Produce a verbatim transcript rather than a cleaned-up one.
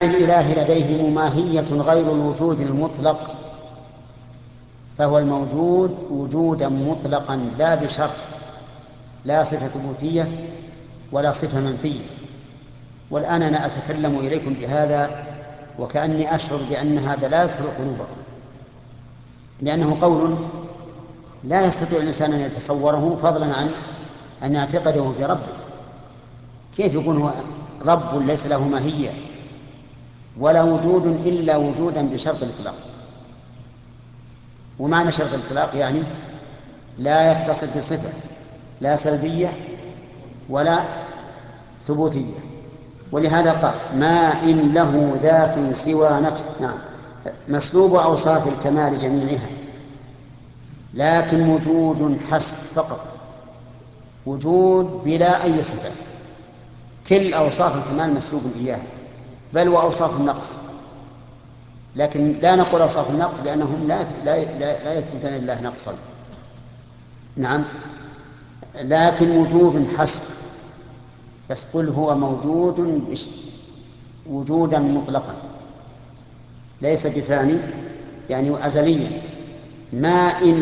الإله لديه ماهية غير الوجود المطلق فهو الموجود وجودا مطلقا لا بشرط، لا صفة ثبوتية ولا صفة منفية. والآن أنا أتكلم إليكم بهذا وكأني أشعر بأن هذا لا يدخل قلوبكم، لأنه قول لا يستطيع الإنسان أن يتصوره فضلا عن أن يعتقده بربه. كيف يكون هو رب ليس له ماهية ولا وجود إلا وجودا بشرط الإطلاق؟ ومعنى شرط الإطلاق يعني لا يتصل بصفة لا سلبية ولا ثبوتية. ولهذا قال ما إن له ذات سوى نفس، نعم، مسلوب أوصاف الكمال جميعها لكن وجود حسب فقط، وجود بلا أي صفة. كل أوصاف الكمال مسلوب إياه، بل وأوصاف النقص، لكن لا نقول أوصاف النقص لأنهم لا لا لا يثبتون لله نقصا. نعم، لكن وجود حسب، بس قل هو موجود وجودا مطلقا ليس بفاني يعني أزليا. ما إن